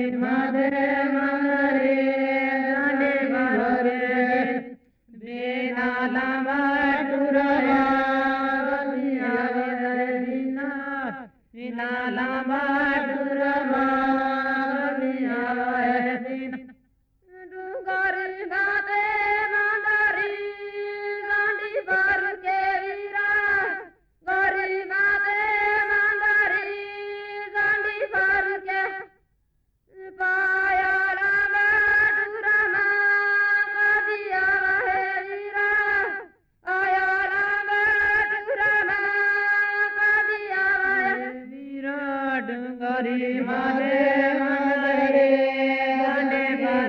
माधे मंगरे जाने भरे बिना लंबा टुरया बिना बिना लंबा टुरमा बिना डूंगर गाते मंगरी गांडी भर के वीरा गरी गाते मंगरी गांडी भर के पाया लंबा टुरमा कदिया है वीरा आया लंबा टुरमा कदिया है वीरा डूंगरी मारे मंगरे गांडी भर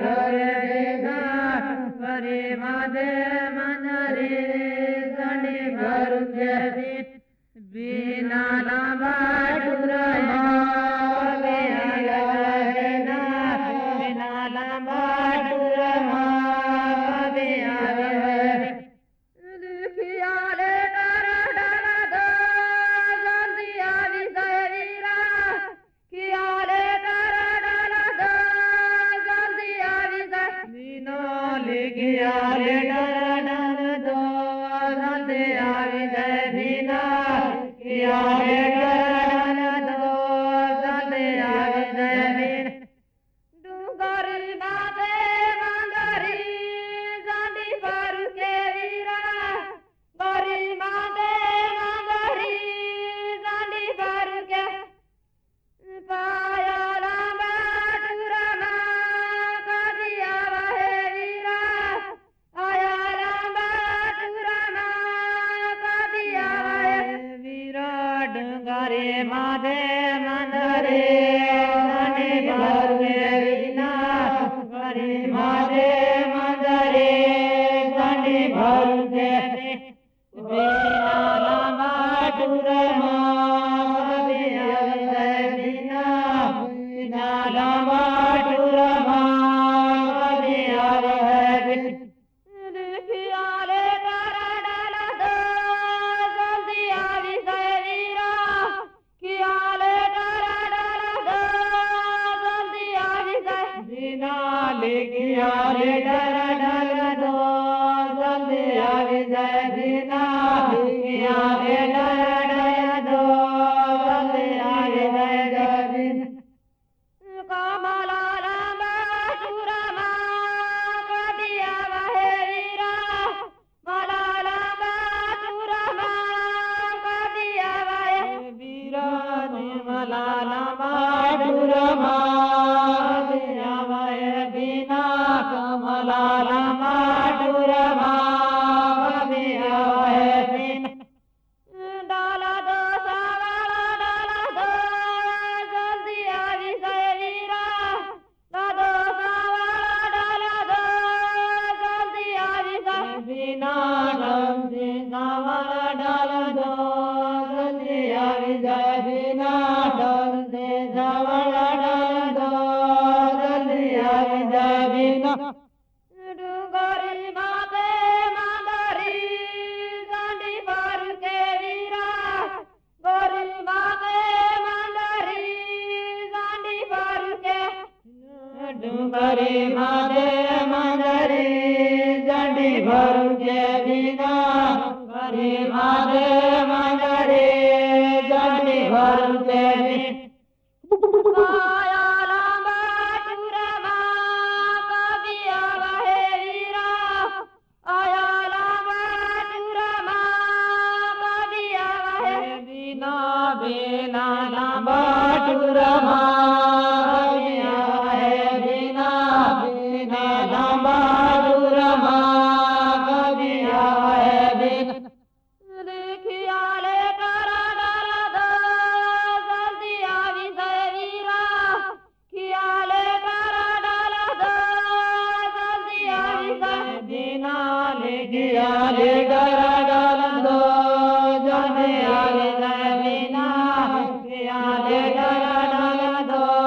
गरी माधे मंगरे गांडी भर के बिना लंबा टुरमा बिना लंबा टुरमा दुखिया ले डर दो जल्दी आवी वीरा किया ले डर दो जल्दी आवी बिना लिखिया ले डर दो जल्दी आवी बिना किया ले डर दो जल्दी आवी डूंगर माते मंगरी जानी भर के वीरा गरी माते मंगरी जानी भर के पाया लंबा टुरमा कदिया है वीरा आया लंबा टुरमा कदिया है वीरा डूंगरे माधे मंगरे जानी भर के बिना गरी माधे मंगरे जानी भर के बिना लंबा टुरमा बिना लंबा टुरमा कदिया लिखिया ले डर दो जल्दी आवी वीरा किया ले डर दो जल्दी आवी बिना लिखिया ले डर दो जल्दी आवी बिना लिखिया ले डर दो जल्दी आवी कमला लंबा टुरमा कदिया है वीरा मला लंबा टुरमा कदिया है वीरा मला लंबा टुरमा कदिया है बिना कमला लंबा टुरमा कदिया है बिना डाला दो सावला डाला दो जल्दी आवी वीरा डाला दो सावला डाला दो जल्दी आवी बिना डमदी सावला डाला दो जल्दी आवी बिना डमदी सावला डाला दो जल्दी आवी बिना डूंगरी माते मंगरी गांडी भर के वीरा गरी माते मंगरी गांडी भर के डूंगरी माते मंगरी गांडी भर के बिना गरी माते मंगरी गांडी भर के पाया लंबा टुरमा कदिया है वीरा आया लंबा टुरमा कदिया है बिना लंबा टुरमा कदिया है बिना लंबा टुरमा कदिया है लिखिया ले डर दो जल्दी आवी वीरा किया ले डर दो जल्दी आवी बिना लिखिया ले डर दो जल्दी आवी बिना किया ले डर दो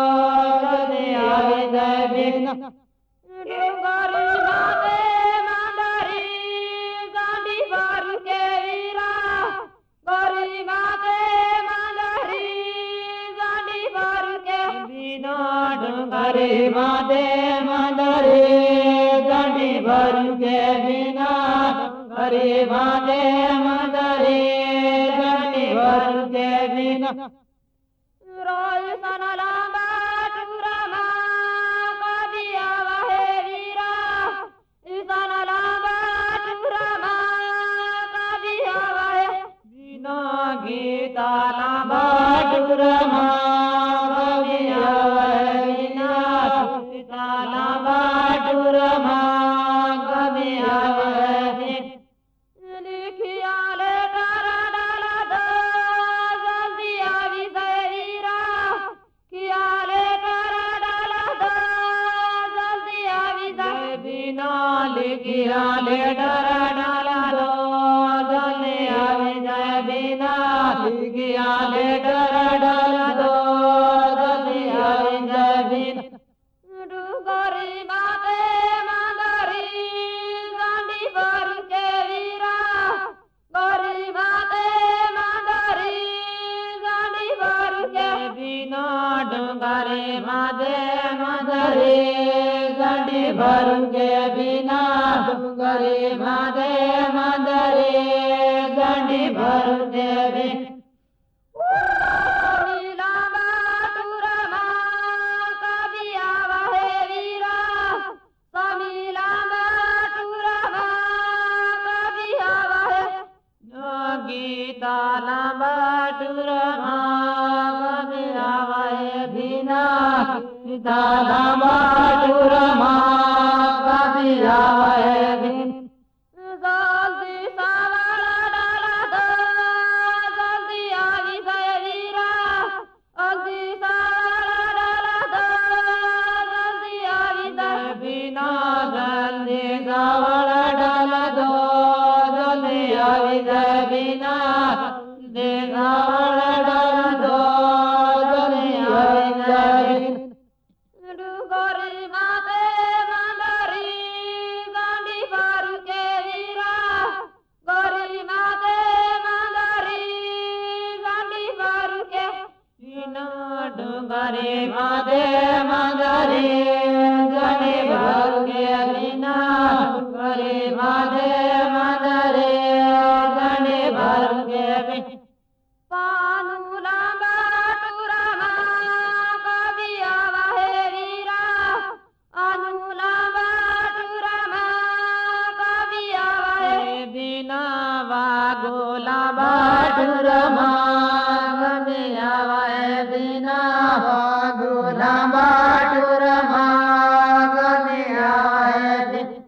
डोंगरे मादे मंदरे गंडी भरू के बिना डोंगरे मादे मंदरे गंडी भरू के बिना रोज सन लांबा टुरमा कभी आवे वीरा सन लांबा टुरमा कभी आवे बिना गीता लांबा टुरमा कभी आवे बिना गीता लांबा टुरमा कभी आवे लिखिया ले करा डाला दो जल्दी आवी वीरा किया ले करा डाला दो जल्दी आवी बिना लिखिया ले डरा डाला दो जल्दी आवी बिना लिखिया ले डरा डाला दो जल्दी आवी बिना डुगरी माते मंदरी गांडी भर के वीरा गरी माते मंदरी गांडी भर के बिना डुगरी माते मंदरी गांडी भर के बिना डुगरी माते मंदरी गांडी भर के बिना गीता लांबा टुरमा कभी आवे बिना गीता लांबा टुरमा कभी आवे बिना जल्दी सावला डाला दो जल्दी आवी वीरा जल्दी सावला डाला दो जल्दी आवी बिना जल्दी सावला डाला दो जल्दी आवी बिना देगावला डाला दो जल्दी आवी डुगरी माते मंदरी गांडी भरू के वीरा गरी माते मंदरी गांडी भरू के बिना डुगरी माते मंदरी गांडी भरू के बिना डुगरी माते मंदरी गांडी भरू के पानु लांबा टुरमा कभी आवे वीरा अनु लांबा टुरमा कभी आवे बिना वागो लांबा टुरमा